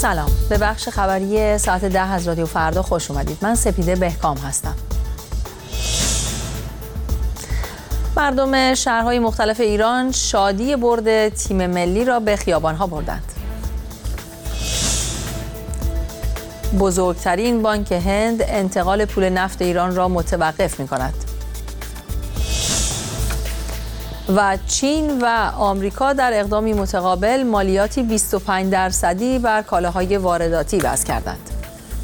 سلام، به بخش خبری ساعت 10 از رادیو فردا خوش اومدید. من سپیده بهکام هستم. مردم شهرهای مختلف ایران شادی برد تیم ملی را به خیابانها بردند. بزرگترین بانک هند انتقال پول نفت ایران را متوقف می‌کند. و چین و آمریکا در اقدامی متقابل مالیاتی 25% بر کالاهای وارداتی وضع کردند.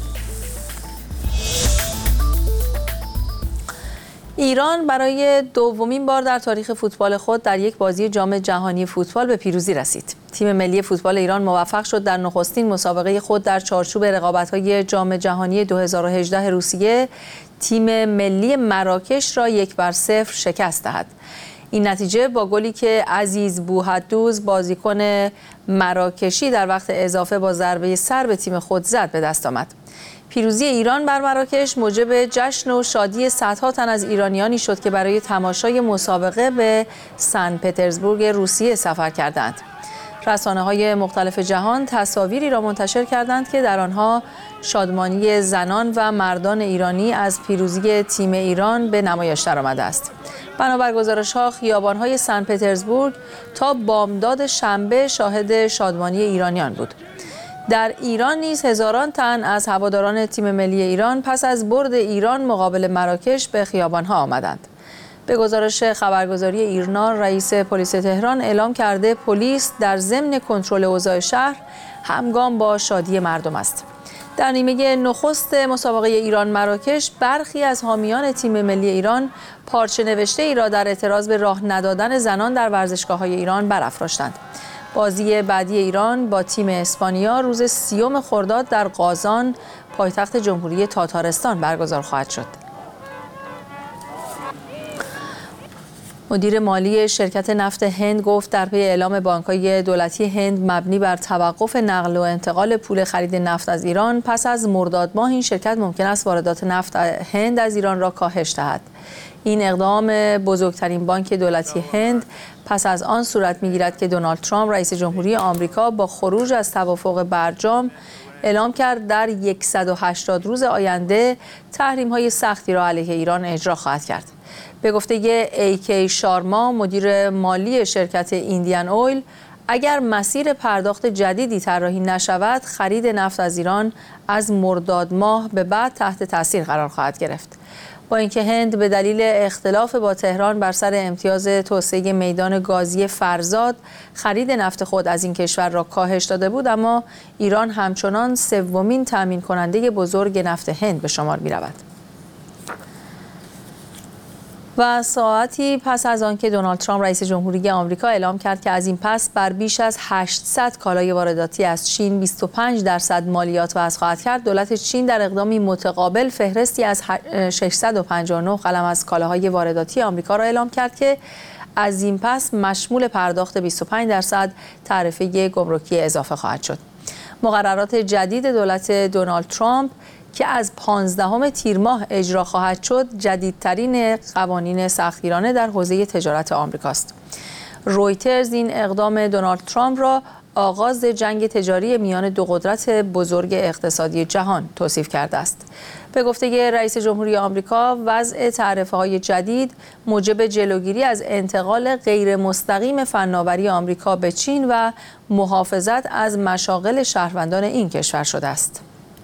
ایران برای دومین بار در تاریخ فوتبال خود در یک بازی جام جهانی فوتبال به پیروزی رسید. تیم ملی فوتبال ایران موفق شد در نخستین مسابقه خود در چارچوب رقابت‌های جام جهانی 2018 روسیه تیم ملی مراکش را 1-0 شکست دهد. این نتیجه با گلی که عزیز بوحدوز بازیکن مراکشی در وقت اضافه با ضربه سر به تیم خود زد به دست آمد. پیروزی ایران بر مراکش موجب جشن و شادی صدها تن از ایرانیانی شد که برای تماشای مسابقه به سن پترزبورگ روسیه سفر کردند. رسانه‌های مختلف جهان تصاویری را منتشر کردند که در آنها شادمانی زنان و مردان ایرانی از پیروزی تیم ایران به نمایش درآمده است. بنابر گزارش‌ها خیابان‌های سن پترزبورگ تا بامداد شنبه شاهد شادمانی ایرانیان بود. در ایران نیز هزاران تن از هواداران تیم ملی ایران پس از برد ایران مقابل مراکش به خیابان‌ها آمدند. به گزارش خبرگزاری ایرنا، رئیس پلیس تهران اعلام کرده پلیس در ضمن کنترل اوضاع شهر همگام با شادی مردم است. در نیمه نخست مسابقه ایران مراکش برخی از حامیان تیم ملی ایران پارچه نوشته ای را در اعتراض به راه ندادن زنان در ورزشگاه‌های ایران برافراشتند. بازی بعدی ایران با تیم اسپانیا روز 30 خرداد در قازان پایتخت جمهوری تاتارستان برگزار خواهد شد. مدیر مالی شرکت نفت هند گفت در پی اعلام بانک‌های دولتی هند مبنی بر توقف نقل و انتقال پول خرید نفت از ایران پس از مرداد ماه این شرکت ممکن است واردات نفت هند از ایران را کاهش دهد. این اقدام بزرگترین بانک دولتی هند پس از آن صورت می‌گیرد که دونالد ترامپ رئیس جمهوری آمریکا با خروج از توافق برجام اعلام کرد در 180 روز آینده تحریم‌های سختی را علیه ایران اجرا خواهد کرد. به گفته ایکی شارما مدیر مالی شرکت ایندیان اویل، اگر مسیر پرداخت جدیدی طراحی نشود خرید نفت از ایران از مرداد ماه به بعد تحت تاثیر قرار خواهد گرفت. با اینکه هند به دلیل اختلاف با تهران بر سر امتیاز توسعه میدان گازی فرزاد خرید نفت خود از این کشور را کاهش داده بود، اما ایران همچنان سومین تامین کننده بزرگ نفت هند به شمار می رود. و ساعتی پس از آنکه دونالد ترامپ رئیس جمهوری آمریکا اعلام کرد که از این پس بر بیش از 800 کالای وارداتی از چین 25% مالیات وضع خواهد کرد، دولت چین در اقدامی متقابل فهرستی از 659 قلم از کالاهای وارداتی آمریکا را اعلام کرد که از این پس مشمول پرداخت 25% تعرفه گمرکی اضافه خواهد شد. مقررات جدید دولت دونالد ترامپ که از 15 تیر ماه اجرا خواهد شد، جدیدترین قوانین سختگیرانه در حوزه تجارت آمریکاست. رویترز این اقدام دونالد ترامپ را آغاز جنگ تجاری میان دو قدرت بزرگ اقتصادی جهان توصیف کرده است. به گفته رئیس جمهوری آمریکا، وضع تعرفه‌های جدید موجب جلوگیری از انتقال غیر مستقیم فناوری آمریکا به چین و محافظت از مشاغل شهروندان این کشور شده است.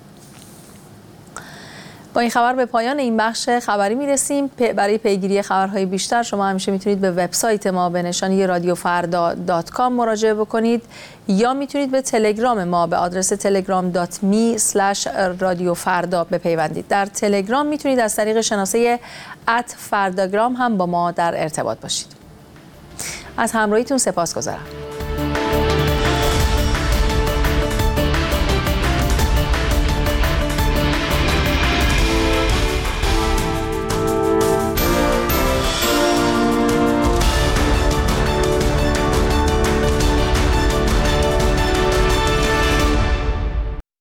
با این خبر به پایان این بخش خبری میرسیم. برای پیگیری خبرهای بیشتر شما همیشه میتونید به وبسایت ما به نشانی radiofarda.com مراجعه بکنید یا میتونید به تلگرام ما به آدرس telegram.me/radiofarda بپیوندید. در تلگرام میتونید از طریق شناسه @fardagram هم با ما در ارتباط باشید. از همراهیتون سپاسگزارم.